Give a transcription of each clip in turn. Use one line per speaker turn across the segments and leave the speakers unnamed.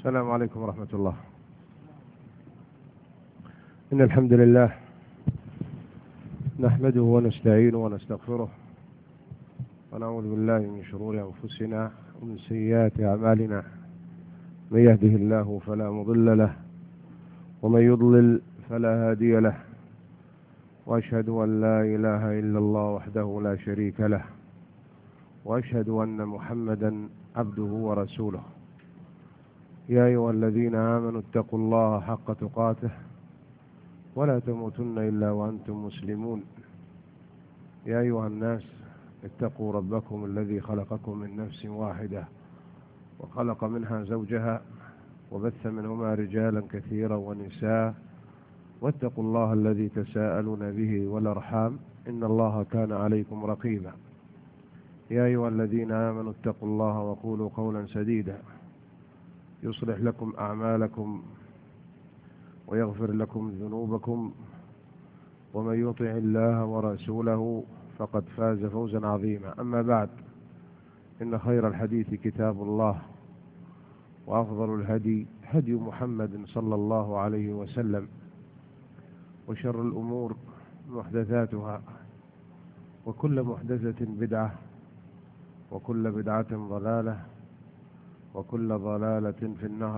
السلام عليكم ورحمة الله. إن الحمد لله نحمده ونستعينه ونستغفره ونعوذ بالله من شرور أنفسنا ومن سيئات أعمالنا. من يهده الله فلا مضل له ومن يضلل فلا هادي له، وأشهد أن لا إله إلا الله وحده لا شريك له، وأشهد أن محمدا عبده ورسوله. يا أيها الذين آمنوا اتقوا الله حق تقاته ولا تموتن إلا وأنتم مسلمون. يا أيها الناس اتقوا ربكم الذي خلقكم من نفس واحدة وخلق منها زوجها وبث منهما رجالا كثيرا ونساء، واتقوا الله الذي تساءلون به والأرحام إن الله كان عليكم رقيبا. يا أيها الذين آمنوا اتقوا الله وقولوا قولا سديدا يصلح لكم أعمالكم ويغفر لكم ذنوبكم، ومن يطع الله ورسوله فقد فاز فوزا عظيما. أما بعد، إن خير الحديث كتاب الله، وأفضل الهدي هدي محمد صلى الله عليه وسلم، وشر الأمور محدثاتها، وكل محدثة بدعة، وكل بدعة ضلالة، وكل ضلالة في النار.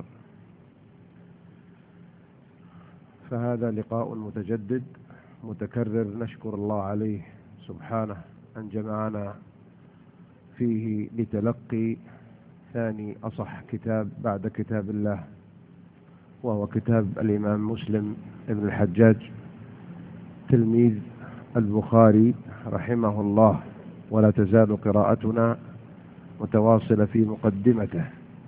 فهذا لقاء متجدد متكرر نشكر الله عليه سبحانه أن جمعنا فيه لتلقي ثاني أصح كتاب بعد كتاب الله، وهو كتاب الإمام مسلم ابن الحجاج تلميذ البخاري رحمه الله. ولا تزال قراءتنا متواصلة في مقدمته،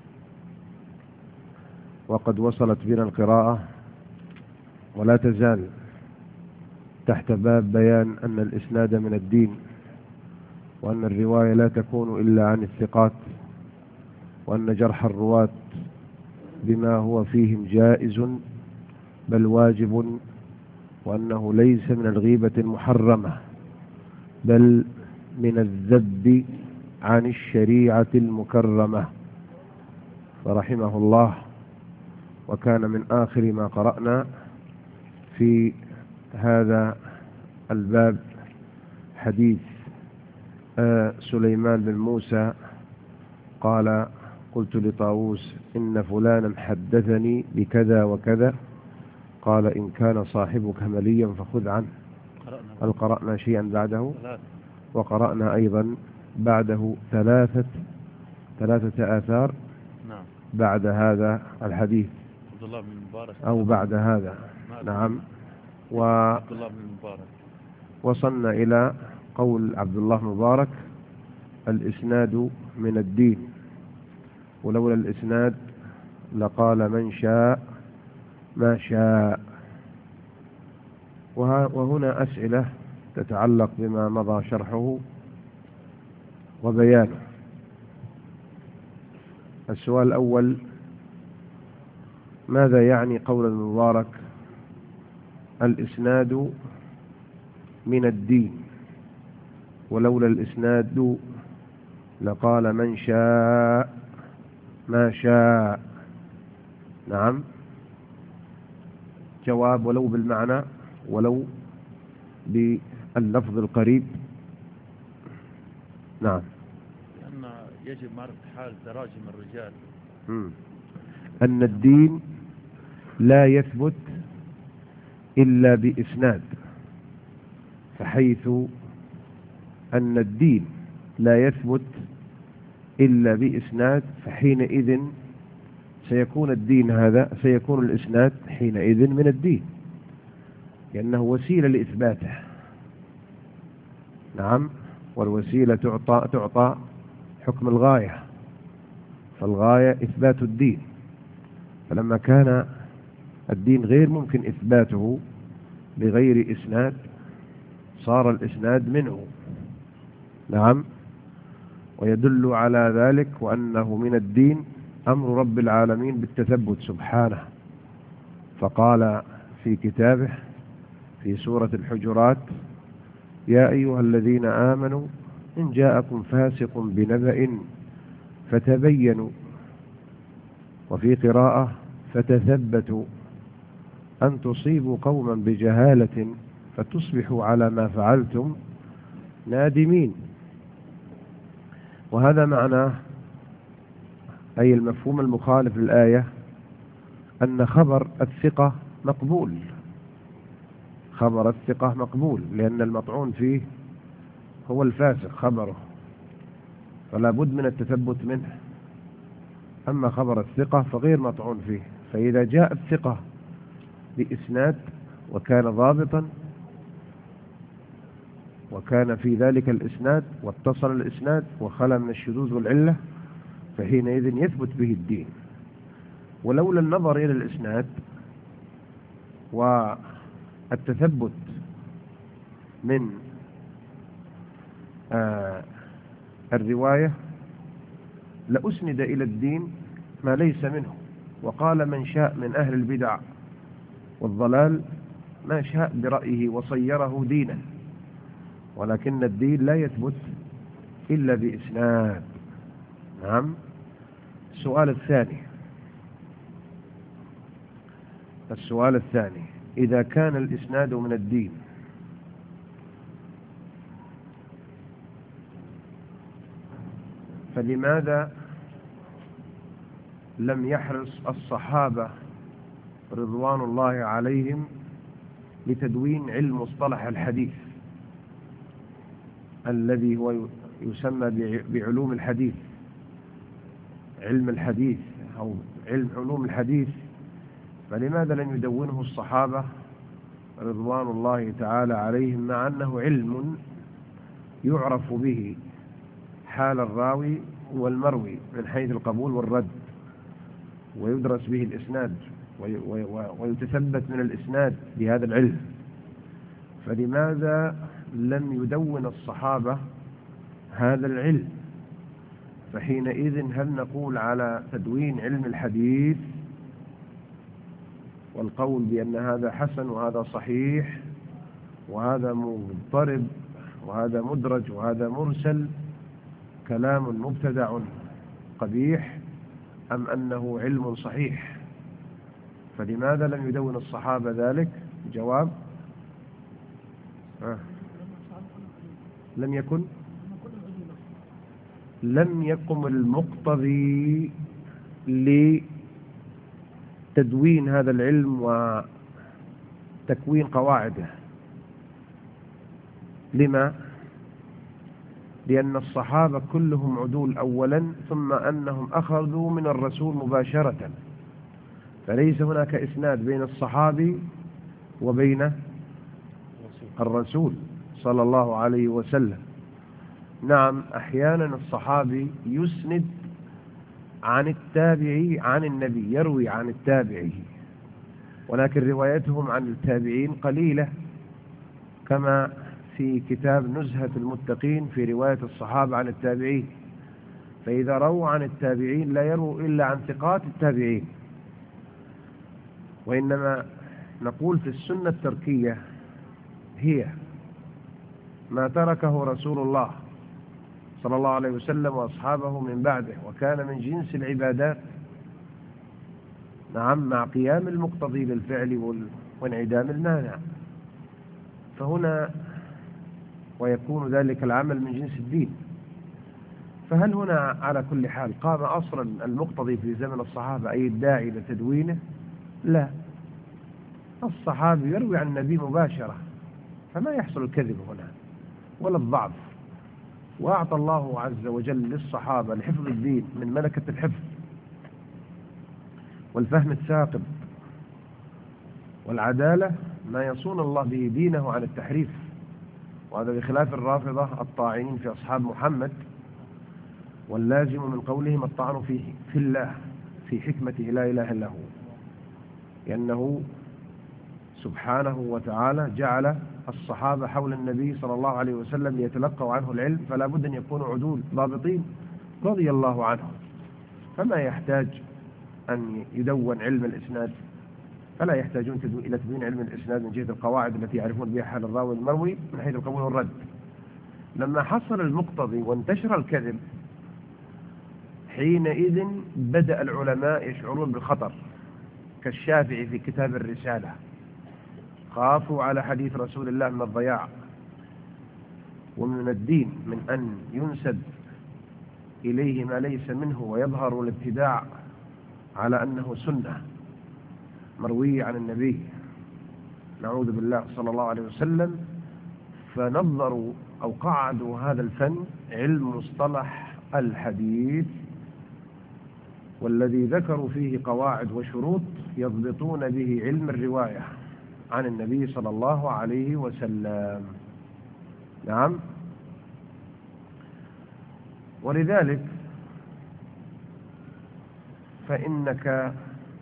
وقد وصلت بنا القراءة ولا تزال تحت باب بيان أن الإسناد من الدين، وأن الرواية لا تكون إلا عن الثقات، وأن جرح الرواة بما هو فيهم جائز بل واجب، وأنه ليس من الغيبة المحرمة بل من الذب عن الشريعة المكرمة. فرحمه الله. وكان من آخر ما قرأنا في هذا الباب حديث سليمان بن موسى قال: قلت لطاووس إن فلانا حدثني بكذا وكذا، قال إن كان صاحبك مليا فخذ عنه. هل قرأنا شيئا بعده؟ وقرأنا أيضا بعده ثلاثة آثار بعد هذا الحديث،
عبد الله بن المبارك
أو بعد هذا. نعم.
عبد الله بن المبارك.
وصلنا إلى قول عبد الله بن المبارك: الإسناد من الدين، ولولا الإسناد لقال من شاء ما شاء. وهنا أسئلة تتعلق بما مضى شرحه وبيانه. السؤال الأول: ماذا يعني قول المبارك الإسناد من الدين، ولولا الإسناد لقال من شاء ما شاء؟ نعم. جواب: ولو بالمعنى، ولو باللفظ القريب. نعم.
لأن يجب معرفة حال تراجم الرجال.
أن الدين لا يثبت إلا بإسناد، فحيث أن الدين لا يثبت إلا بإسناد، فحينئذ سيكون الدين هذا، سيكون الإسناد حينئذ من الدين، لأنه وسيلة لإثباته. نعم. والوسيلة تعطى حكم الغاية، فالغاية إثبات الدين. فلما كان الدين غير ممكن إثباته بغير إسناد صار الإسناد منه. نعم. ويدل على ذلك وأنه من الدين أمر رب العالمين بالتثبت سبحانه، فقال في كتابه في سورة الحجرات: يا أيها الذين آمنوا إن جاءكم فاسق بنبأ فتبينوا وفي قراءة فتثبتوا أن تصيبوا قوما بجهالة فتصبحوا على ما فعلتم نادمين. وهذا معناه أي المفهوم المخالف للآية أن خبر الثقة مقبول، خبر الثقة مقبول، لأن المطعون فيه هو الفاسق خبره، فلا بد من التثبت منه. أما خبر الثقة فغير مطعون فيه، فإذا جاء الثقة بإسناد وكان ضابطا وكان في ذلك الإسناد واتصل الإسناد وخلى من الشذوذ والعلة، فحينئذ يثبت به الدين. ولولا النظر إلى الإسناد والتثبت من الرواية لأسند إلى الدين ما ليس منه، وقال من شاء من أهل البدع والضلال ما شاء برأيه وصيره دينا، ولكن الدين لا يثبت إلا بإسناد. نعم. السؤال الثاني إذا كان الإسناد من الدين فلماذا لم يحرص الصحابة رضوان الله عليهم لتدوين علم مصطلح الحديث الذي هو يسمى بعلوم الحديث، علم الحديث أو علوم الحديث؟ فلماذا لم يدونه الصحابة رضوان الله تعالى عليهم، مع أنه علم يعرف به حال الراوي والمروي من حيث القبول والرد، ويدرس به الإسناد ويتثبت من الإسناد بهذا العلم؟ فلماذا لم يدون الصحابة هذا العلم؟ فحينئذ هل نقول على تدوين علم الحديث والقول بأن هذا حسن وهذا صحيح وهذا مضطرب وهذا مدرج وهذا مرسل كلام مبتدع قبيح، أم أنه علم صحيح؟ فلماذا لم يدون الصحابة ذلك؟ جواب: لم يقم المقتضي لتدوين هذا العلم وتكوين قواعده. لما؟ لأن الصحابة كلهم عدول أولا، ثم أنهم أخذوا من الرسول مباشرة، فليس هناك إسناد بين الصحابي وبين الرسول صلى الله عليه وسلم. نعم، أحيانا الصحابي يسند عن التابعي عن النبي، يروي عن التابعي، ولكن روايتهم عن التابعين قليلة، كما في كتاب نزهة المتقين في رواية الصحابة عن التابعين. فإذا رووا عن التابعين لا يرووا إلا عن ثقات التابعين. وإنما نقول في السنة التركية هي ما تركه رسول الله صلى الله عليه وسلم وأصحابه من بعده، وكان من جنس العبادات، نعم، مع قيام المقتضي للفعل وانعدام المانع. فهنا ويكون ذلك العمل من جنس الدين. فهل هنا على كل حال قام أصلا المقتضي في زمن الصحابة أي الداعي لتدوينه؟ لا، الصحابي يروي عن النبي مباشرة، فما يحصل الكذب هنا ولا الضعف. وأعطى الله عز وجل للصحابة لحفظ الدين من ملكة الحفظ والفهم الثاقب والعدالة ما يصون الله به دينه عن التحريف. وهذا بخلاف الرافضة الطاعنين في أصحاب محمد، واللازم من قولهم الطعن فيه في الله في حكمته لا إله إلا هو، لأنه سبحانه وتعالى جعل الصحابة حول النبي صلى الله عليه وسلم ليتلقوا عنه العلم، فلا بد أن يكونوا عدول ضابطين رضي الله عنهم، فما يحتاج أن يدون علم الإسناد، فلا يحتاجون إلى تدوين علم الإسناد من جهة القواعد التي يعرفون بها حال الراوي المروي من حيث القبول والرد. لما حصل المقتضي وانتشر الكذب حينئذ بدأ العلماء يشعرون بالخطر، كالشافعي في كتاب الرسالة: خافوا على حديث رسول الله من الضياع. ومن الدين من أن ينسب إليه ما ليس منه ويظهر الابتداع على أنه سنة مروية عن النبي، نعوذ بالله، صلى الله عليه وسلم. فنظروا أو قعدوا هذا الفن علم مصطلح الحديث، والذي ذكروا فيه قواعد وشروط يضبطون به علم الرواية عن النبي صلى الله عليه وسلم. نعم. ولذلك فإنك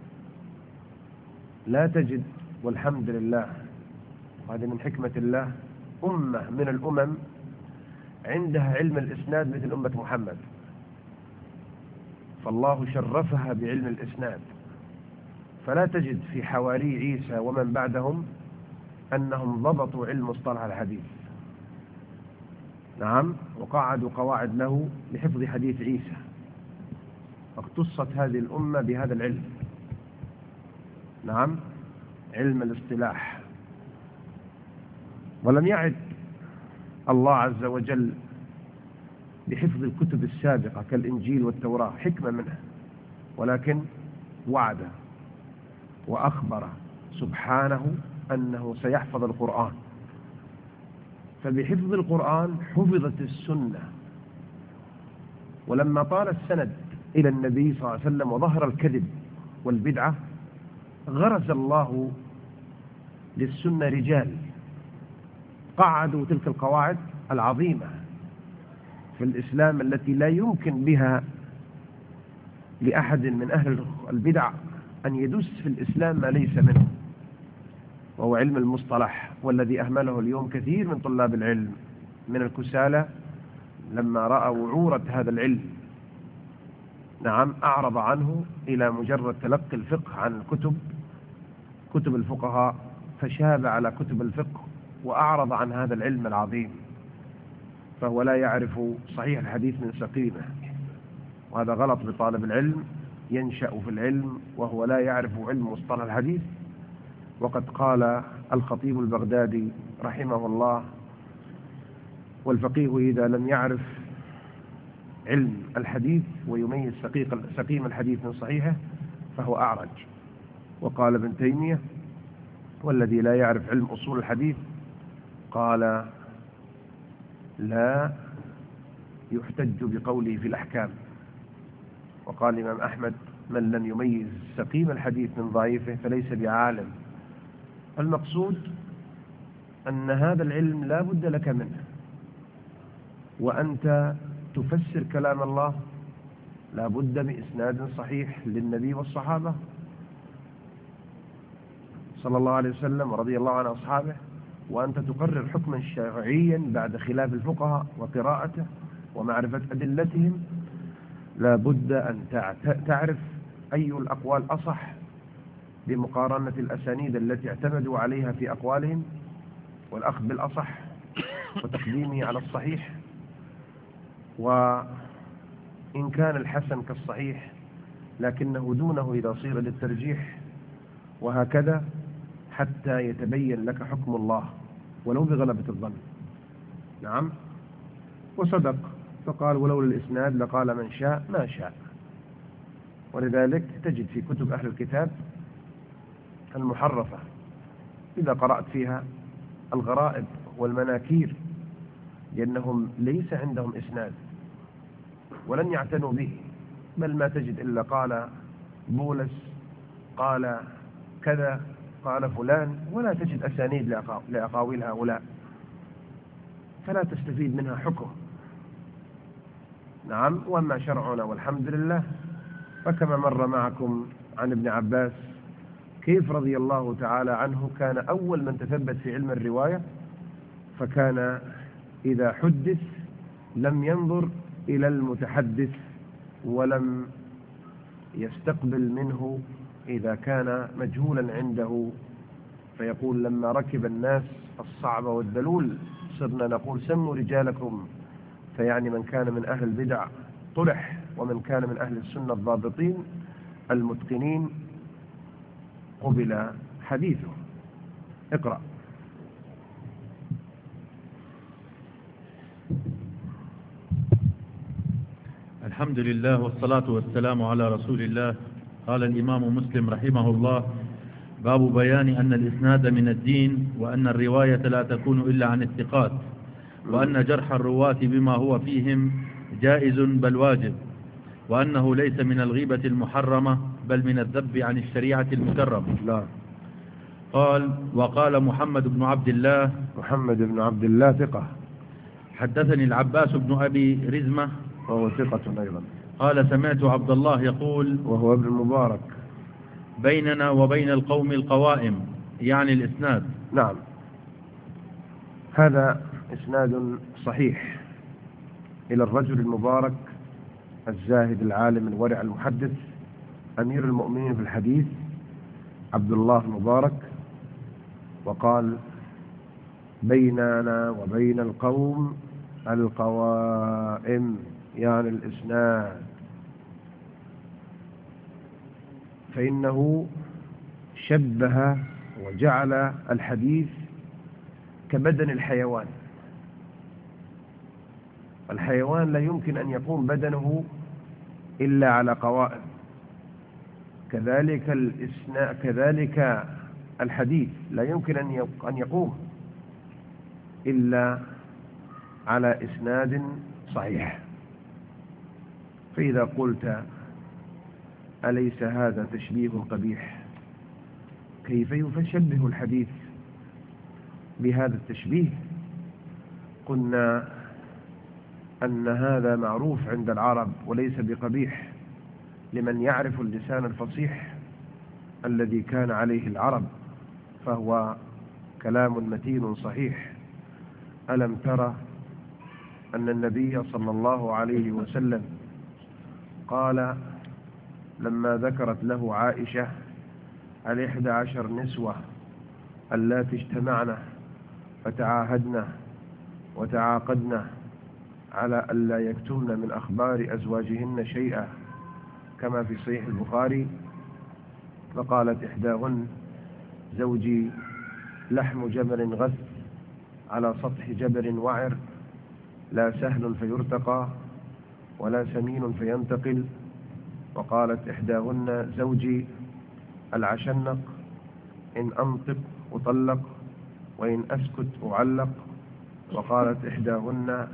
لا تجد، والحمد لله، وهذه من حكمة الله، أمة من الأمم عندها علم الإسناد مثل أمة محمد، فالله شرفها بعلم الإسناد. فلا تجد في حواري عيسى ومن بعدهم أنهم ضبطوا علم مصطلح الحديث. نعم. وقعدوا قواعد له لحفظ حديث عيسى، اختصت هذه الأمة بهذا العلم. نعم، علم الاصطلاح. ولم يعد الله عز وجل بحفظ الكتب السابقة كالإنجيل والتوراة، حكمة منه، ولكن وعد وأخبر سبحانه أنه سيحفظ القرآن. فبحفظ القرآن حفظت السنة. ولما طال السند إلى النبي صلى الله عليه وسلم وظهر الكذب والبدعة، غرز الله للسنة رجال قعدوا تلك القواعد العظيمة في الإسلام، التي لا يمكن بها لأحد من أهل البدع أن يدس في الإسلام ما ليس منه، وهو علم المصطلح، والذي أهمله اليوم كثير من طلاب العلم من الكسالى لما رأوا وعورة هذا العلم. نعم، أعرض عنه إلى مجرد تلقي الفقه عن كتب الفقهاء، فشاب على كتب الفقه وأعرض عن هذا العلم العظيم، فهو لا يعرف صحيح الحديث من سقيمه. وهذا غلط بطالب العلم، ينشأ في العلم وهو لا يعرف علم مصطلح الحديث. وقد قال الخطيب البغدادي رحمه الله: والفقيه إذا لم يعرف علم الحديث ويميز سقيم الحديث من صحيحه فهو أعرج. وقال ابن تيمية: والذي لا يعرف علم أصول الحديث قال لا يحتج بقوله في الأحكام. وقال الإمام أحمد: من لم يميز سقيم الحديث من ضعيفه فليس بعالم. المقصود أن هذا العلم لا بد لك منه، وأنت تفسر كلام الله لا بد بإسناد صحيح للنبي والصحابة صلى الله عليه وسلم ورضي الله عن أصحابه، وأنت تقرر حكما شرعيا بعد خلاف الفقهاء وقراءته ومعرفة أدلتهم. لا بد أن تعرف أي الأقوال أصح بمقارنة الأسانيد التي اعتمدوا عليها في أقوالهم، والأخذ بالأصح وتقديمه على الصحيح، وإن كان الحسن كالصحيح لكنه دونه إذا صير للترجيح، وهكذا حتى يتبين لك حكم الله ولو بغلبة الظن. نعم. وصدق فقال: ولولا الإسناد لقال من شاء ما شاء. ولذلك تجد في كتب أهل الكتاب المحرفة إذا قرأت فيها الغرائب والمناكير، لأنهم ليس عندهم إسناد ولن يعتنوا به، بل ما تجد إلا قال بولس، قال كذا، قال فلان، ولا تجد أسانيد لأقاويل هؤلاء، فلا تستفيد منها حكم. نعم. وأما شرعنا والحمد لله فكما مر معكم عن ابن عباس كيف رضي الله تعالى عنه كان أول من تثبت في علم الرواية، فكان إذا حدث لم ينظر إلى المتحدث ولم يستقبل منه إذا كان مجهولا عنده، فيقول: لما ركب الناس الصعب والدلول صرنا نقول سموا رجالكم، فيعني من كان من أهل البدع اصطلح ومن كان من أهل السنة الضابطين المتقنين قبل حديثه. اقرأ.
الحمد لله والصلاة والسلام على رسول الله. قال الإمام مسلم رحمه الله: باب بيان أن الإسناد من الدين، وأن الرواية لا تكون إلا عن الثقات، وأن جرح الرواة بما هو فيهم جائز بل واجب، وأنه ليس من الغيبة المحرمة بل من الذب عن الشريعة المكرمة.
لا.
قال: وقال محمد بن عبد الله
ثقة.
حدثني العباس بن أبي رزمة
وهو ثقة أيضا.
قال: سمعت عبد الله يقول،
وهو ابن المبارك:
بيننا وبين القوم القوائم، يعني الإسناد.
نعم، هذا إسناد صحيح إلى الرجل المبارك الزاهد العالم الورع المحدث أمير المؤمنين في الحديث عبد الله المبارك. وقال: بيننا وبين القوم القوائم، يعني الإسناد. فإنه شبه وجعل الحديث كبدن الحيوان. الحيوان لا يمكن أن يقوم بدنه إلا على قوائم، كذلك الحديث لا يمكن أن يقوم إلا على إسناد صحيح. فإذا قلت: أليس هذا تشبيه قبيح؟ كيف يشبه الحديث بهذا التشبيه؟ قلنا أن هذا معروف عند العرب وليس بقبيح لمن يعرف اللسان الفصيح الذي كان عليه العرب، فهو كلام متين صحيح. ألم ترى أن النبي صلى الله عليه وسلم قال لما ذكرت له عائشة 11 نسوة اللاتي اجتمعن فتعاهدن وتعاقدن على ألا يكتمن من أخبار أزواجهن شيئا كما في صحيح البخاري، فقالت إحداهن: زوجي لحم جبل غث على سطح جبل وعر، لا سهل فيرتقى ولا سمين فينتقل. وقالت إحداهن: زوجي العشنق، إن أنطق أطلق وإن أسكت أعلق. وقالت إحداهن: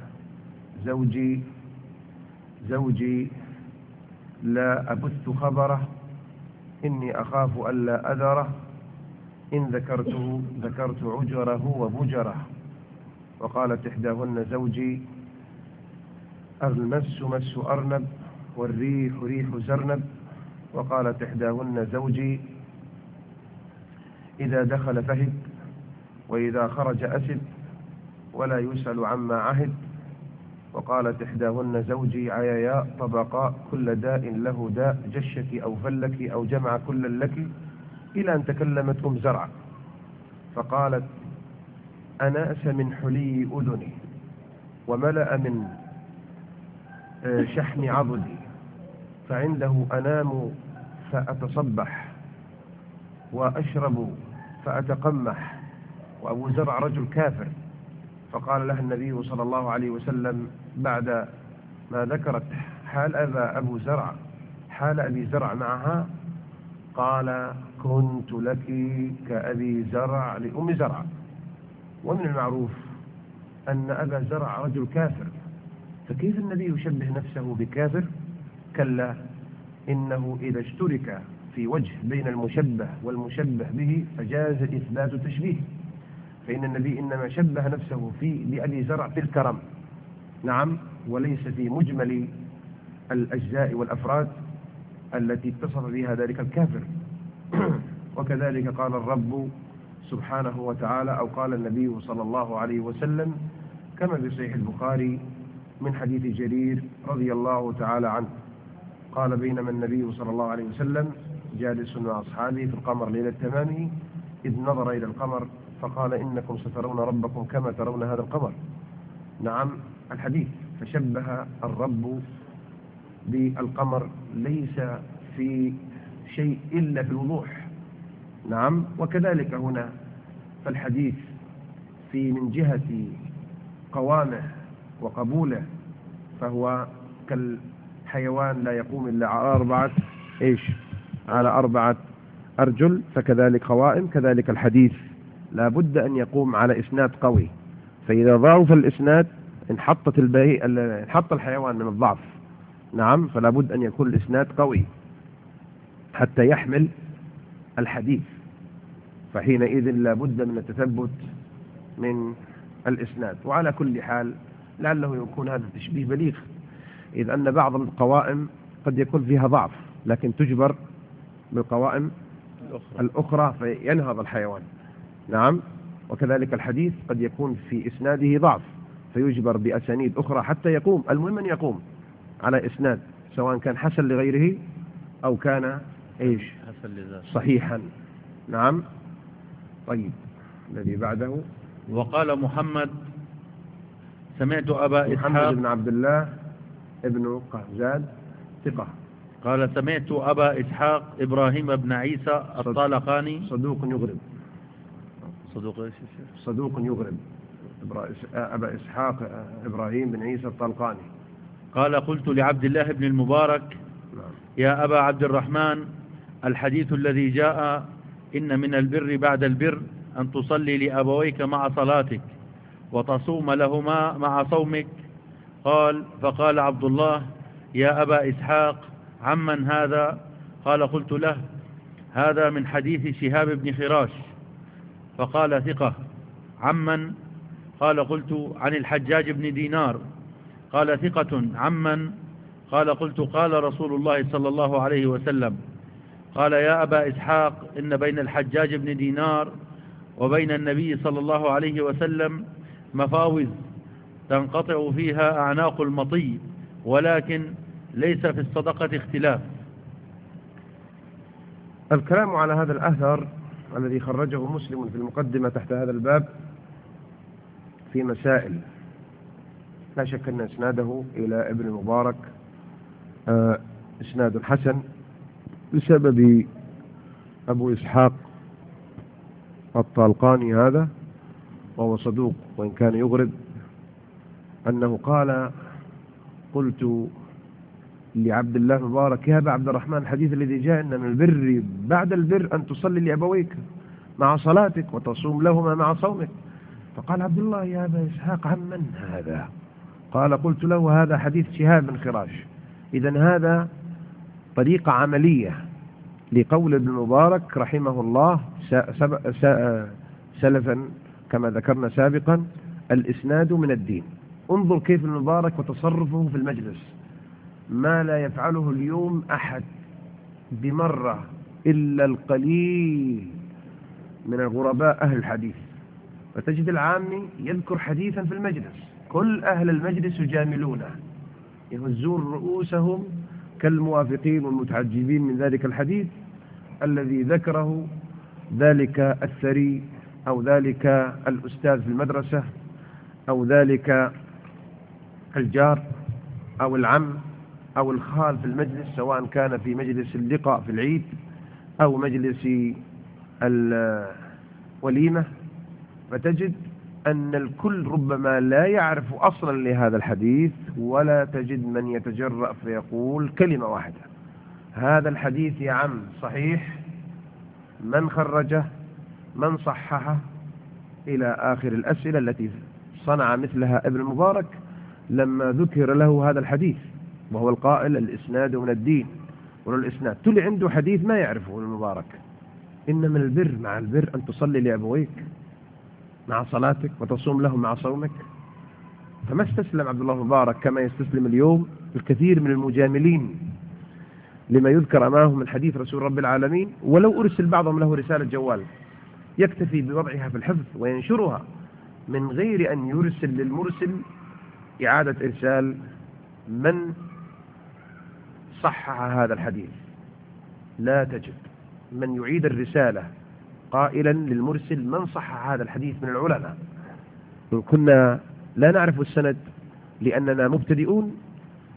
زوجي لا أبث خبره، إني أخاف ألا أذره، إن ذكرت عجره وبجره. وقالت إحداهن: زوجي المس مس أرنب والريح ريح زرنب. وقالت إحداهن: زوجي إذا دخل فهد وإذا خرج أسد ولا يسأل عما عهد. وقالت إحداهن: زوجي عياياء طبقاء، كل داء له داء، جشك أو فلك أو جمع كل لك، إلى أن تكلمت زرع فقالت: أناس من حلي أذني وملأ من شحم عضدي، فعنده أنام فأتصبح وأشرب فأتقمح، وأبو زرع رجل كافر. فقال لها النبي صلى الله عليه وسلم بعد ما ذكرت حال أبي زرع معها، قال: كنت لك كأبي زرع لأم زرع. ومن المعروف أن أبا زرع رجل كافر، فكيف النبي يشبه نفسه بكافر؟ كلا، إنه إذا اشترك في وجه بين المشبه والمشبه به فجاز إثبات تشبيه، فإن النبي إنما شبه نفسه بأبي زرع في الكرم، نعم، وليس في مجمل الأجزاء والأفراد التي اتصف بها ذلك الكافر. وكذلك قال الرب سبحانه وتعالى، أو قال النبي صلى الله عليه وسلم كما في صحيح البخاري من حديث جرير رضي الله تعالى عنه، قال: بينما النبي صلى الله عليه وسلم جالس مع أصحابه في القمر ليلة تمامه، إذ نظر إلى القمر فقال: إنكم سترون ربكم كما ترون هذا القمر. نعم، الحديث. فشبه الرب بالقمر ليس في شيء إلا في الوضوح. نعم. وكذلك هنا فالحديث في من جهة قوامه وقبوله فهو كالحيوان لا يقوم إلا على أربعة أرجل، فكذلك قوائم، كذلك الحديث لا بد أن يقوم على إسناد قوي. فإذا ضعف الإسناد انحط الحيوان من الضعف. نعم. فلا بد أن يكون الإسناد قوي حتى يحمل الحديث، فحينئذ لا بد من التثبت من الإسناد. وعلى كل حال لعله يكون هذا تشبيه بليغ، إذ أن بعض القوائم قد يكون فيها ضعف لكن تجبر بالقوائم الأخرى فينهض الحيوان. نعم. وكذلك الحديث قد يكون في إسناده ضعف فيجبر بأسانيد أخرى حتى يقوم. المهم أن يقوم على إسناد سواء كان حسن لغيره أو كان صحيحا. نعم. طيب الذي بعده.
وقال محمد سمعت أبا إسحاق
محمد بن عبد الله ابن قهزاد ثقة.
قال سمعت أبا إسحاق إبراهيم بن عيسى الطالقاني
صدوق يغرب أبا إسحاق إبراهيم بن عيسى الطالقاني
قال قلت لعبد الله بن المبارك يا أبا عبد الرحمن الحديث الذي جاء إن من البر بعد البر أن تصلي لأبويك مع صلاتك وتصوم لهما مع صومك. فقال عبد الله يا أبا إسحاق عمن هذا؟ قال قلت له هذا من حديث شهاب بن خراش. فقال ثقة. عمن؟ قال قلت عن الحجاج بن دينار. قال ثقة. عمن؟ قال قلت قال رسول الله صلى الله عليه وسلم. قال يا أبا إسحاق إن بين الحجاج بن دينار وبين النبي صلى الله عليه وسلم مفاوز تنقطع فيها أعناق المطي ولكن ليس في الصدقة اختلاف.
الكلام على هذا الأثر الذي خرجه مسلم في المقدمة تحت هذا الباب في مسائل. لا شك أن إسناده إلى ابن المبارك إسناد حسن بسبب أبو إسحاق الطالقاني هذا وهو صدوق وإن كان يغرب، أنه قال قلت لعبد الله المبارك يا أبا عبد الرحمن الحديث الذي جاء إن من البر بعد البر أن تصلي لأبويك مع صلاتك وتصوم لهما مع صومك. فقال عبد الله يا أبا إسحاق عمن هذا؟ قال قلت له هذا حديث شهاب بن خراش. إذن هذا طريقة عملية لقول ابن المبارك رحمه الله سلفا كما ذكرنا سابقا الإسناد من الدين. انظر كيف ابن المبارك وتصرفه في المجلس ما لا يفعله اليوم أحد بمرة إلا القليل من الغرباء أهل الحديث. فتجد العامي يذكر حديثا في المجلس كل أهل المجلس يجاملونه يهزون رؤوسهم كالموافقين والمتعجبين من ذلك الحديث الذي ذكره ذلك الثري أو ذلك الأستاذ في المدرسة أو ذلك الجار أو العم أو الخال في المجلس، سواء كان في مجلس اللقاء في العيد أو مجلس الوليمة. فتجد أن الكل ربما لا يعرف أصلا لهذا الحديث ولا تجد من يتجرأ فيقول كلمة واحدة هذا الحديث يا عم صحيح، من خرجه، من صححه، إلى آخر الأسئلة التي صنع مثلها ابن المبارك لما ذكر له هذا الحديث وهو القائل الإسناد من الدين ولا الإسناد. تلي عنده حديث ما يعرفه ابن المبارك إن من البر مع البر أن تصلي لأبويك مع صلاتك وتصوم لهم مع صومك. فما استسلم عبد الله المبارك كما يستسلم اليوم الكثير من المجاملين لما يذكر أمامهم من حديث رسول رب العالمين، ولو أرسل بعضهم له رسالة جوال يكتفي بوضعها في الحفظ وينشرها من غير أن يرسل للمرسل إعادة إرسال من صحح هذا الحديث. لا تجد من يعيد الرسالة قائلا للمرسل من صحح هذا الحديث من العلماء. إن كنا لا نعرف السند لأننا مبتدئون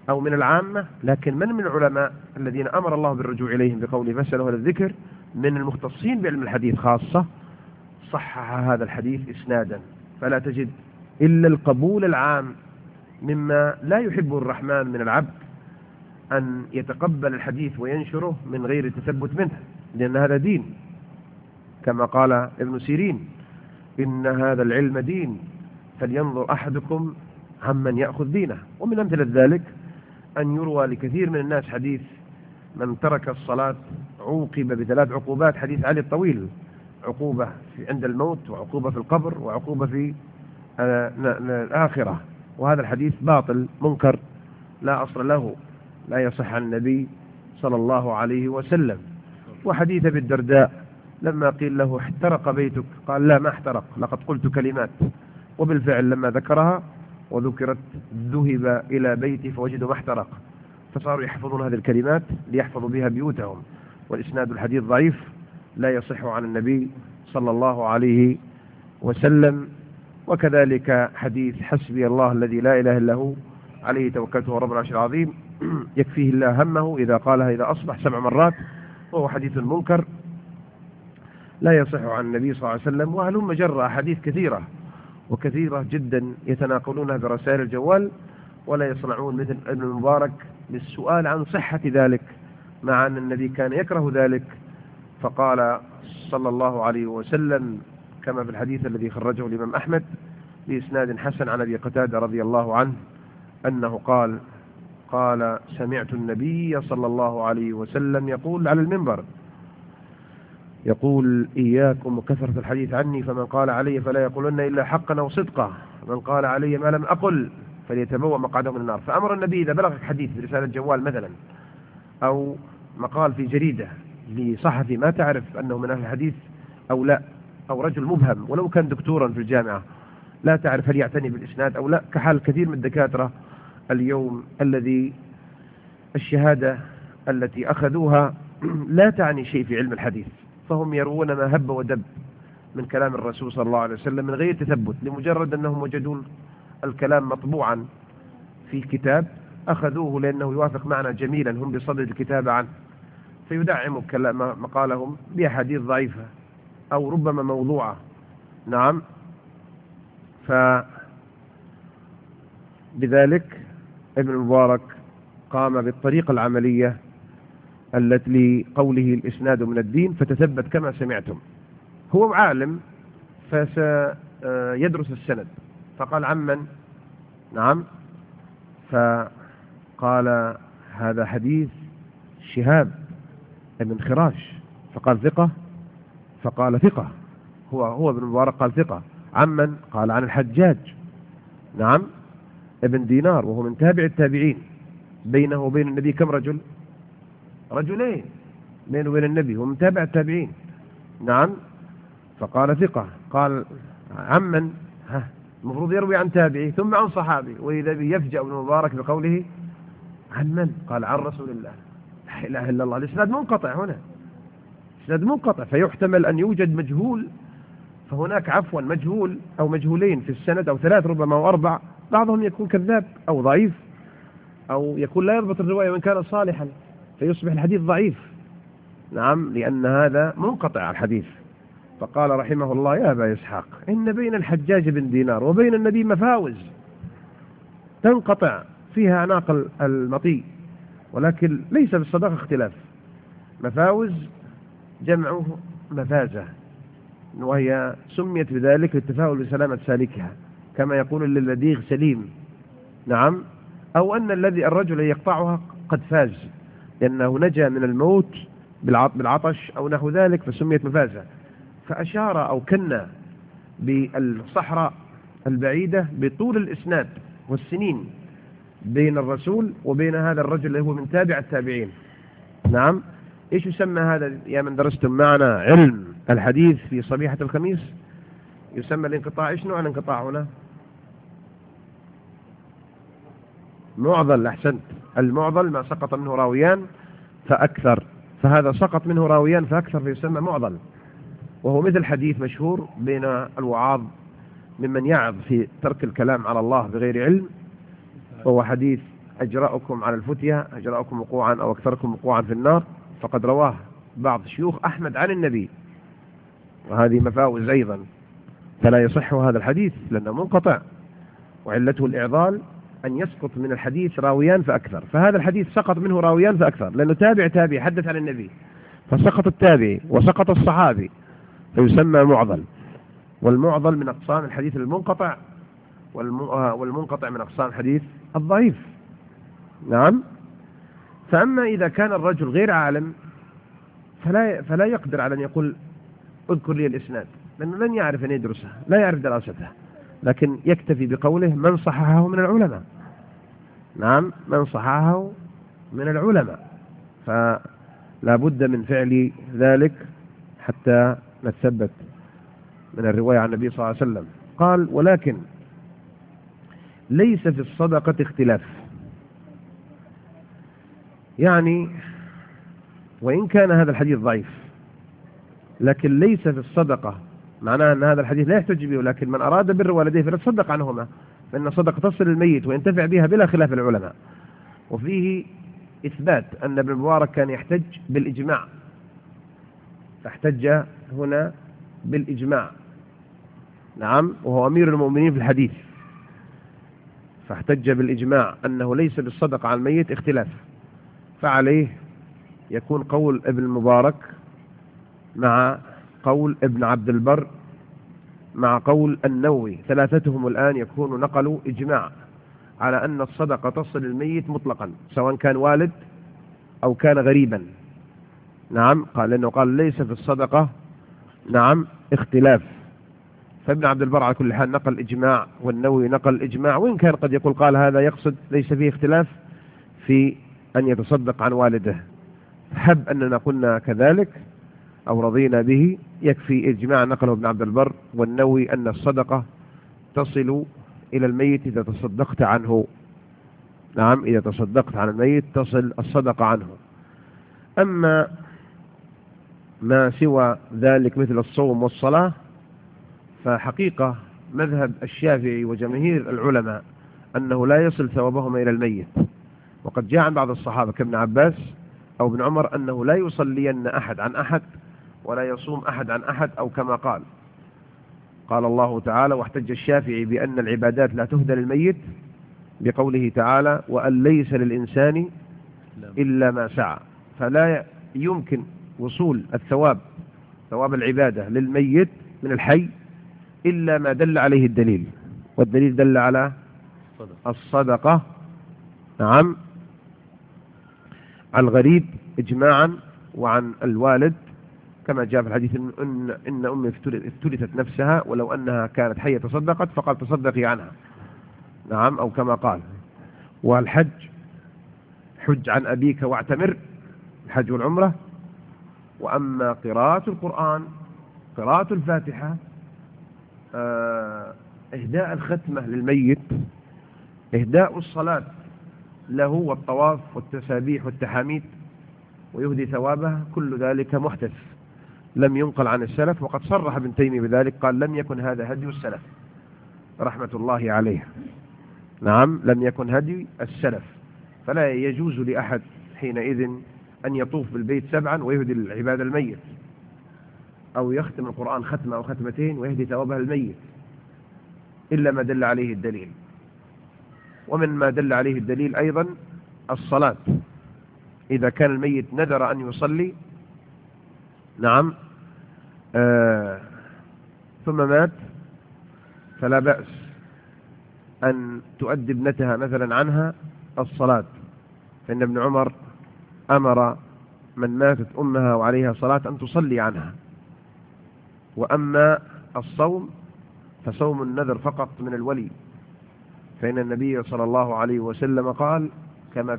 أو من العامة، لكن من العلماء الذين أمر الله بالرجوع إليهم بقوله فاسألوا أهل الذكر من المختصين بعلم الحديث خاصة، صحح هذا الحديث إسنادا. فلا تجد إلا القبول العام مما لا يحبه الرحمن من العبد أن يتقبل الحديث وينشره من غير تثبت منه، لأن هذا دين، كما قال ابن سيرين إن هذا العلم دين فلينظر أحدكم عمن يأخذ دينه. ومن أمثلة ذلك أن يروى لكثير من الناس حديث من ترك الصلاة عوقب ب3 عقوبات، حديث علي الطويل، عقوبة عند الموت، وعقوبة في القبر، وعقوبة في الآخرة. وهذا الحديث باطل منكر لا أصل له، لا يصح عن النبي صلى الله عليه وسلم. وحديث ابي الدرداء لما قيل له احترق بيتك قال لا ما احترق، لقد قلت كلمات، وبالفعل لما ذكرها وذكرت ذهب إلى بيتي فوجدوا ما احترق، فصاروا يحفظون هذه الكلمات ليحفظوا بها بيوتهم. والإسناد الحديث ضعيف لا يصح عن النبي صلى الله عليه وسلم. وكذلك حديث حسبي الله الذي لا إله إلا هو عليه توكلت ورب العرش العظيم يكفيه الله همه إذا قالها إذا أصبح 7 مرات، وهو حديث منكر لا يصح عن النبي صلى الله عليه وسلم. وهلم جرى أحاديث كثيرة وكثيرة جدا يتناقلونها برسائل الجوال، ولا يصنعون مثل ابن المبارك للسؤال عن صحة ذلك، مع أن النبي كان يكره ذلك. فقال صلى الله عليه وسلم كما في الحديث الذي خرجه الإمام أحمد بإسناد حسن عن أبي قتادة رضي الله عنه أنه قال سمعت النبي صلى الله عليه وسلم يقول على المنبر، يقول إياكم وكثرة الحديث عني، فمن قال علي فلا يقولن إلا حقا أو صدقا، من قال علي ما لم أقل فليتبوأ مقعده من النار. فأمر النبي إذا بلغك حديث برسالة جوال مثلا أو مقال في جريدة لصحفي ما تعرف أنه من أهل الحديث أو لا، أو رجل مبهم ولو كان دكتورا في الجامعة لا تعرف هل يعتني بالإسناد أو لا، كحال كثير من الدكاترة اليوم الذي الشهادة التي أخذوها لا تعني شيء في علم الحديث، فهم يروون ما هب ودب من كلام الرسول صلى الله عليه وسلم من غير تثبت، لمجرد أنهم وجدوا الكلام مطبوعا في كتاب أخذوه لأنه يوافق معنى جميلا هم بصدد الكتابة عنه، فيدعموا مقالهم بأحاديث ضعيفة أو ربما موضوعة. نعم، فبذلك ابن المبارك قام بالطريقة العملية التي لقوله الإسناد من الدين، فتثبت كما سمعتم. هو عالم فسيدرس السند، فقال عمن؟ نعم، فقال هذا حديث شهاب ابن خراش، فقال ثقة، فقال ثقة، هو ابن مبارك قال ثقة. عمن؟ قال عن الحجاج، نعم، ابن دينار، وهو من تابع التابعين، بينه وبين النبي كم رجل؟ رجلين بينه وبين النبي، ومن تابع التابعين، نعم، فقال ثقة. قال عمن؟ المفروض يروي عن تابعي ثم عن صحابي، وإذا يفجأ ابن مبارك بقوله عن من؟ قال عن رسول الله. لا إله إلا الله. الإسناد منقطع هنا، الإسناد منقطع، فيحتمل أن يوجد مجهول، فهناك عفوا مجهول أو مجهولين في السند أو 3 ربما أو 4، بعضهم يكون كذاب أو ضعيف أو يكون لا يضبط الرواية وإن كان صالحا فيصبح الحديث ضعيف. نعم، لأن هذا منقطع الحديث. فقال رحمه الله يا أبا إسحاق إن بين الحجاج بن دينار وبين النبي مفاوز تنقطع فيها أعناق المطي، ولكن ليس بالصداقة اختلاف. مفاوز جمعه مفازة، وهي سميت بذلك للتفاؤل بسلامة سالكها، كما يقول للذيغ سليم، نعم، أو أن الرجل يقطعها قد فاز لأنه نجا من الموت بالعطش أو نحو ذلك، فسميت مفازة. فأشار أو كنا بالصحراء البعيدة بطول الإسناد والسنين بين الرسول وبين هذا الرجل اللي هو من تابع التابعين. نعم، إيش يسمى هذا يا من درستم معنا علم الحديث في صبيحة الخميس؟ يسمى الانقطاع. إيش نوع الانقطاع هنا؟ معضل. أحسنت، المعضل ما سقط منه راويان فأكثر، فهذا سقط منه راويان فأكثر فيسمى معضل، وهو مثل حديث مشهور بين الوعاظ ممن يعظ في ترك الكلام على الله بغير علم، وهو حديث أجرأكم على الفتية أجرأكم وقوعا أو أكثركم وقوعا في النار، فقد رواه بعض شيوخ أحمد عن النبي، وهذه مفاوز أيضا، فلا يصح هذا الحديث لأنه منقطع، وعلته الإعضال أن يسقط من الحديث راويان فأكثر، فهذا الحديث سقط منه راويان فأكثر لأنه تابع حدث عن النبي، فسقط التابعي وسقط الصحابي، فيسمى معضل. والمعضل من أقسام الحديث المنقطع، والمنقطع من أقسام الحديث الضعيف. نعم. فأما إذا كان الرجل غير عالم فلا يقدر على أن يقول اذكر لي الإسناد، لأنه لن يعرف أن يدرسه، لا يعرف دراسته، لكن يكتفي بقوله من صححه من العلماء. نعم، من صححه من العلماء، فلا بد من فعل ذلك حتى نتثبت من الرواية عن النبي صلى الله عليه وسلم. قال ولكن ليس في الصدقة اختلاف، يعني وإن كان هذا الحديث ضعيف لكن ليس في الصدقة، معناه أن هذا الحديث لا يحتج به، لكن من أراد بر والديه فليتصدق عنهما، فإن الصدقة تصل الميت وينتفع بها بلا خلاف العلماء. وفيه إثبات أن ابن المبارك كان يحتج بالإجماع، فاحتج هنا بالإجماع. نعم، وهو أمير المؤمنين في الحديث، فاحتج بالإجماع أنه ليس بالصدقة على الميت اختلاف، فعليه يكون قول ابن المبارك مع قول ابن عبد البر مع قول النووي، ثلاثتهم الآن يكونوا نقلوا إجماع على أن الصدقة تصل الميت مطلقا سواء كان والد أو كان غريبا. نعم، قال لأنه قال ليس في الصدقة نعم اختلاف، فابن عبد البر على كل حال نقل إجماع، والنووي نقل إجماع، وإن كان قد يقول قال هذا يقصد ليس فيه اختلاف في أن يتصدق عن والده، حب أننا قلنا كذلك أو رضينا به، يكفي إجماع نقله ابن عبد البر والنووي أن الصدقة تصل إلى الميت إذا تصدقت عنه. نعم، إذا تصدقت عن الميت تصل الصدقة عنه. أما ما سوى ذلك مثل الصوم والصلاة فحقيقة مذهب الشافعي وجماهير العلماء أنه لا يصل ثوابهما إلى الميت، وقد جاء عن بعض الصحابة كابن عباس أو ابن عمر أنه لا يصلين أحد عن أحد ولا يصوم أحد عن أحد، أو كما قال الله تعالى واحتج الشافعي بأن العبادات لا تهدى للميت بقوله تعالى وأن ليس للإنسان إلا ما سعى، فلا يمكن وصول الثواب ثواب العبادة للميت من الحي إلا ما دل عليه الدليل، والدليل دل على الصدقة. نعم، عن الغريب إجماعا، وعن الوالد كما جاء في الحديث إن أمي افتلتت نفسها ولو أنها كانت حية تصدقت فقال تصدقي عنها. نعم، أو كما قال. والحج حج عن أبيك واعتمر، الحج والعمرة. وأما قراءة القرآن، قراءة الفاتحة، إهداء الختمة للميت، إهداء الصلاة له والطواف والتسابيح والتحاميد ويهدي ثوابه، كل ذلك محدث لم ينقل عن السلف، وقد صرح ابن تيمية بذلك، قال لم يكن هذا هدي السلف رحمة الله عليه. نعم، لم يكن هدي السلف، فلا يجوز لأحد حينئذ أن يطوف بالبيت 7 ويهدي العباد الميت، أو يختم القرآن ختمة أو ختمتين ويهدي ثوابها الميت، إلا ما دل عليه الدليل. ومن ما دل عليه الدليل أيضا الصلاة، إذا كان الميت نذر أن يصلي نعم ثم مات فلا بأس أن تؤدي ابنتها مثلا عنها الصلاة، فإن ابن عمر أمر من ماتت أمها وعليها صلاة أن تصلي عنها. وأما الصوم فصوم النذر فقط من الولي، فإن النبي صلى الله عليه وسلم قال كما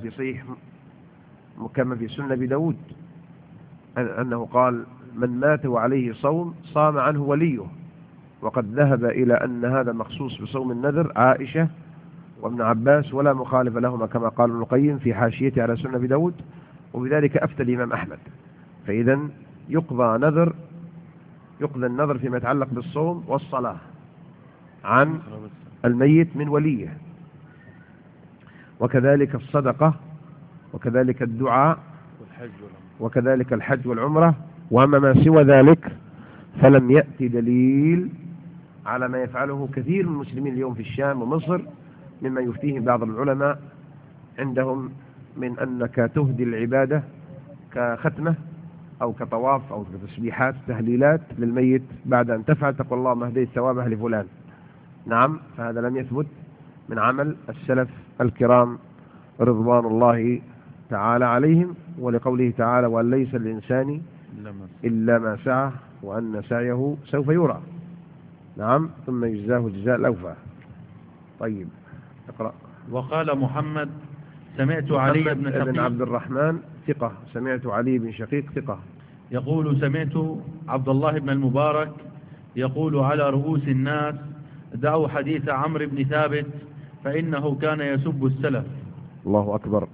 في سنة أبي داود أنه قال من مات وعليه صوم صام عنه وليه، وقد ذهب إلى أن هذا مخصوص بصوم النذر عائشة وابن عباس ولا مخالف لهما كما قال ابن القيم في حاشيته على سنة أبي داود، وبذلك أفتى الإمام أحمد. فإذا يقضى النذر فيما يتعلق بالصوم والصلاة عن الميت من وليه. وكذلك الصدقة، وكذلك الدعاء، وكذلك الحج والعمرة. وأما ما سوى ذلك فلم يأتي دليل على ما يفعله كثير من المسلمين اليوم في الشام ومصر، مما يفتيه بعض العلماء عندهم من أنك تهدي العبادة كختمة أو كطواف أو كتسبيحات تهليلات للميت بعد أن تفعل، تقول اللهم اهديت ثوابه لفلان. نعم، فهذا لم يثبت من عمل السلف الكرام رضوان الله تعالى عليهم، ولقوله تعالى وأن ليس الإنسان إلا ما سعى وأن سعيه سوف يرى. نعم، ثم يجزاه الجزاء الأوفى. طيب اقرأ.
وقال محمد سمعت علي
بن عبد الرحمن ثقة، سمعت علي بن شقيق ثقة
يقول سمعت عبد الله بن المبارك يقول على رؤوس الناس دعوا حديث عمرو بن ثابت فإنه كان يسب السلف.
الله أكبر.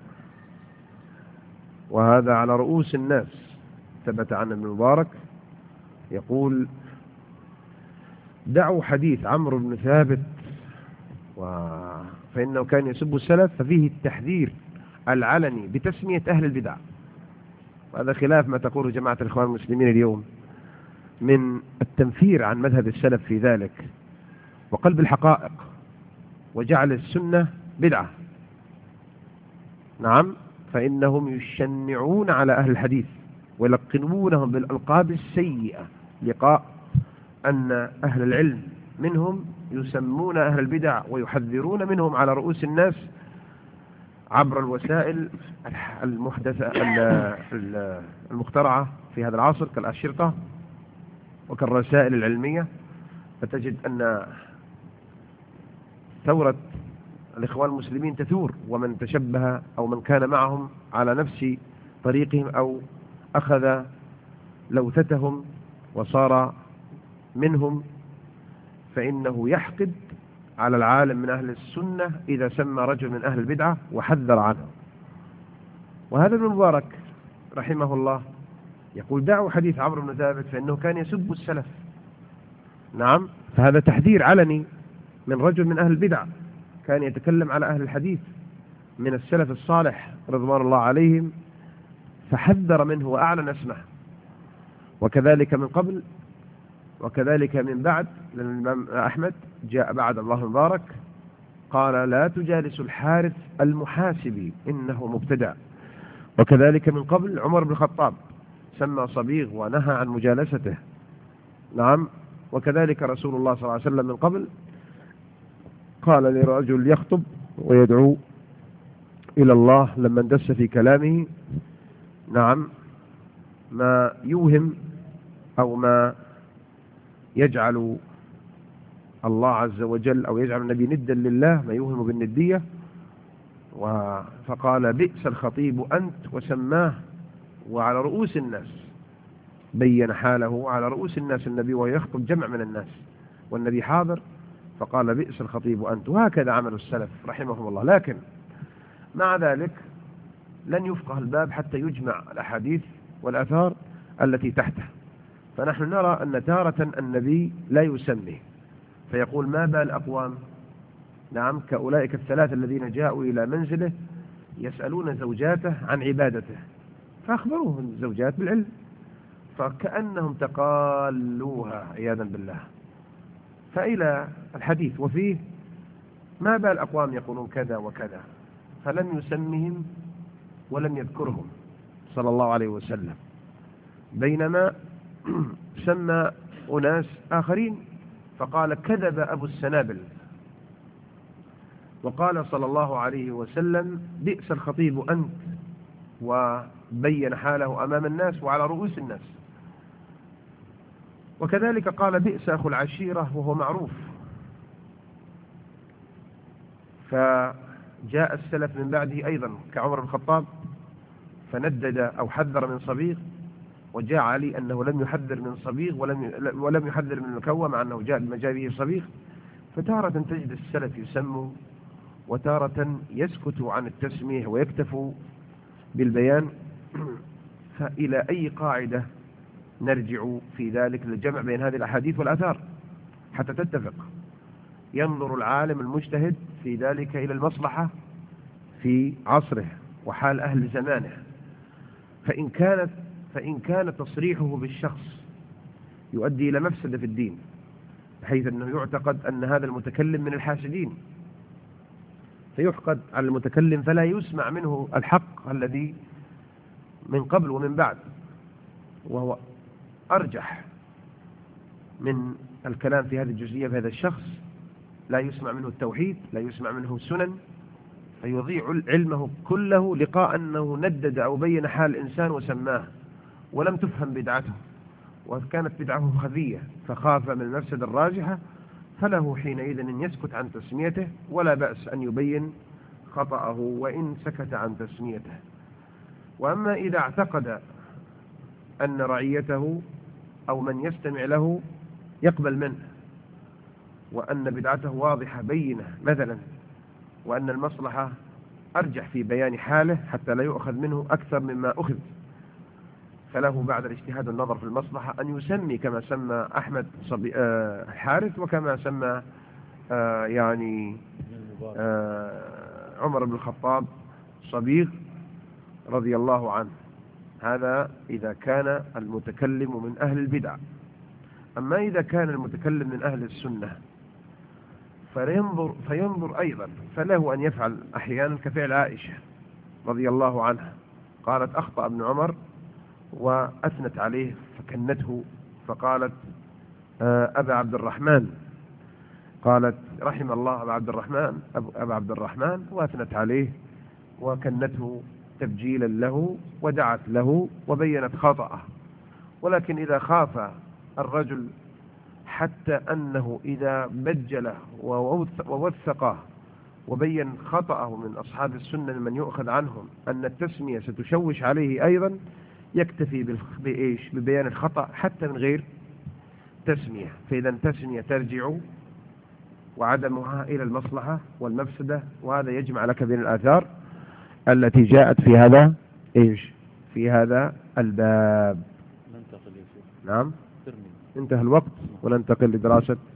وهذا على رؤوس الناس، ثبت عن ابن المبارك يقول دعوا حديث عمرو بن ثابت فإنه كان يسب السلف، ففيه التحذير العلني بتسمية أهل البدع. وهذا خلاف ما تقوله جماعة الإخوان المسلمين اليوم من التنفير عن مذهب السلف في ذلك وقلب الحقائق وجعل السنة بدعة. نعم، فإنهم يشنعون على أهل الحديث ويلقنونهم بالألقاب السيئة، لقاء أن أهل العلم منهم يسمون أهل البدع ويحذرون منهم على رؤوس الناس عبر الوسائل المحدثة المخترعة في هذا العصر كالأشرطة وكالرسائل العلمية. فتجد أن ثورة الإخوان المسلمين تثور، ومن تشبه أو من كان معهم على نفس طريقهم أو أخذ لوثتهم وصار منهم فإنه يحقد على العالم من أهل السنة إذا سمى رجل من أهل البدعة وحذر عنه. وهذا ابن مبارك رحمه الله يقول دعوا حديث عمرو بن ثابت فإنه كان يسب السلف. نعم، فهذا تحذير علني من رجل من أهل البدع كان يتكلم على أهل الحديث من السلف الصالح رضوان الله عليهم، فحذر منه وأعلن اسمه. وكذلك من قبل وكذلك من بعد، لأن الإمام أحمد جاء بعد الله المبارك قال لا تجالس الحارث المحاسبي إنه مبتدع. وكذلك من قبل عمر بن الخطاب سمى صبيغ ونهى عن مجالسته. نعم، وكذلك رسول الله صلى الله عليه وسلم من قبل قال لرجل يخطب ويدعو إلى الله لما اندس في كلامه نعم ما يوهم أو ما يجعل الله عز وجل أو يجعل النبي ندا لله، ما يوهم بالندية. فقال بئس الخطيب أنت وسماه، وعلى رؤوس الناس بين حاله على رؤوس الناس النبي وهو يخطب جمع من الناس والنبي حاضر، فقال بئس الخطيب أنت. وهكذا عمل السلف رحمهم الله. لكن مع ذلك لن يفقه الباب حتى يجمع الأحاديث والآثار التي تحته. فنحن نرى أن تارة النبي لا يسمي فيقول ما بال أقوام نعم كأولئك الثلاثة الذين جاءوا إلى منزله يسألون زوجاته عن عبادته فأخبروه الزوجات بالعلم، فكأنهم تقالوها عياذا بالله. فإلى الحديث وفيه ما بال أقوام يقولون كذا وكذا، فلم يسمهم ولم يذكرهم صلى الله عليه وسلم، بينما سمى أناس آخرين فقال كذب أبو السنابل، وقال صلى الله عليه وسلم بئس الخطيب أنت، وبين حاله أمام الناس وعلى رؤوس الناس. وكذلك قال بئس أخو العشيرة وهو معروف. فجاء السلف من بعده أيضا كعمر بن الخطاب فندد أو حذر من صبيغ، وجاء علي أنه لم يحذر من صبيغ ولم يحذر من مكوى مع أنه جاء بما جاء به صبيغ. فتارة تجد السلف يسموا وتارة يسكتوا عن التسمية ويكتفوا بالبيان. فإلى أي قاعدة نرجع في ذلك للجمع بين هذه الأحاديث والآثار حتى تتفق؟ ينظر العالم المجتهد في ذلك إلى المصلحة في عصره وحال أهل زمانه. فإن كان تصريحه بالشخص يؤدي إلى مفسدة في الدين، بحيث أنه يعتقد أن هذا المتكلم من الحاسدين، فيحقد على المتكلم فلا يسمع منه الحق الذي من قبل ومن بعد، وهو أرجح من الكلام في هذه الجزئية. بهذا الشخص لا يسمع منه التوحيد، لا يسمع منه السنن، فيضيع علمه كله لقاء أنه ندد أو بين حال الإنسان وسماه ولم تفهم بدعته، وكانت بدعته خفية فخاف من المفسدة الراجحة، فله حينئذ أن يسكت عن تسميته، ولا بأس أن يبين خطأه وإن سكت عن تسميته. وأما إذا اعتقد أن رعيته أو من يستمع له يقبل منه، وأن بدعته واضحة بينة مثلا، وأن المصلحة أرجح في بيان حاله حتى لا يؤخذ منه أكثر مما أخذ، فله بعد الاجتهاد والنظر في المصلحة أن يسمي كما سمى أحمد حارث، وكما سمى عمر بن الخطاب صبيغ رضي الله عنه. هذا إذا كان المتكلم من أهل البدع. أما إذا كان المتكلم من أهل السنة فينظر أيضا، فله أن يفعل أحيانا كفعل عائشة رضي الله عنها، قالت أخطأ ابن عمر وأثنت عليه فكنته، فقالت أبا عبد الرحمن، قالت رحم الله أبا عبد الرحمن، وأثنت عليه وكنته تبجيلا له ودعت له وبينت خطأه. ولكن إذا خاف الرجل حتى أنه إذا بجله ووثقه وبين خطأه من أصحاب السنة من يؤخذ عنهم أن التسمية ستشوش عليه أيضا، يكتفي ببيان الخطأ حتى من غير تسمية. فإذا التسمية ترجع وعدمها إلى المصلحة والمفسدة، وهذا يجمع لك بين الآثار التي جاءت في هذا في هذا الباب. نعم، انتهى الوقت وننتقل لدراسة